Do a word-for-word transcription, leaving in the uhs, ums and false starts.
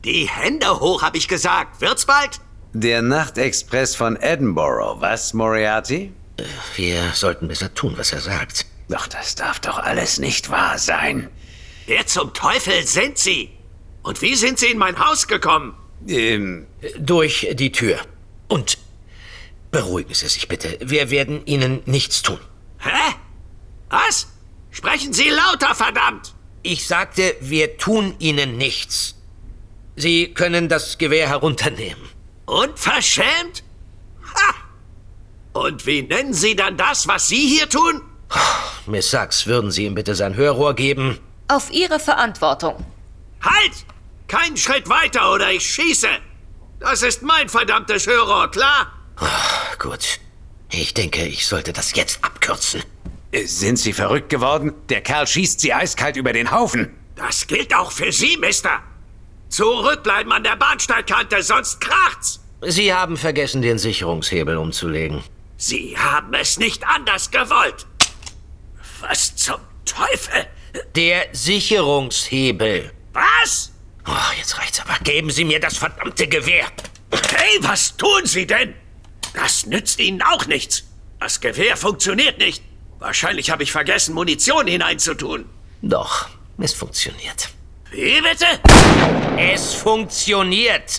Die Hände hoch, habe ich gesagt. Wird's bald? Der Nachtexpress von Edinburgh, was, Moriarty? Wir sollten besser tun, was er sagt. Doch, das darf doch alles nicht wahr sein. Wer zum Teufel sind Sie? Und wie sind Sie in mein Haus gekommen? Ähm, Durch die Tür. Und beruhigen Sie sich bitte. Wir werden Ihnen nichts tun. Hä? Was? Sprechen Sie lauter, verdammt! Ich sagte, wir tun Ihnen nichts. Sie können das Gewehr herunternehmen. Unverschämt? Ha! Und wie nennen Sie dann das, was Sie hier tun? Miss Sachs, würden Sie ihm bitte sein Hörrohr geben? Auf Ihre Verantwortung. Halt! Keinen Schritt weiter oder ich schieße! Das ist mein verdammtes Hörrohr, klar? Oh, gut. Ich denke, ich sollte das jetzt abkürzen. sind Sie verrückt geworden? Der Kerl schießt Sie eiskalt über den Haufen. Das gilt auch für Sie, Mister. Zurückbleiben an der Bahnsteigkante, sonst kracht's. Sie haben vergessen, den Sicherungshebel umzulegen. Sie haben es nicht anders gewollt. Was zum Teufel? Der Sicherungshebel. Was? Oh, jetzt reicht's aber. Geben Sie mir das verdammte Gewehr. Hey, was tun Sie denn? Das nützt Ihnen auch nichts. Das Gewehr funktioniert nicht. Wahrscheinlich habe ich vergessen, Munition hineinzutun. Doch, es funktioniert. Wie bitte? Es funktioniert.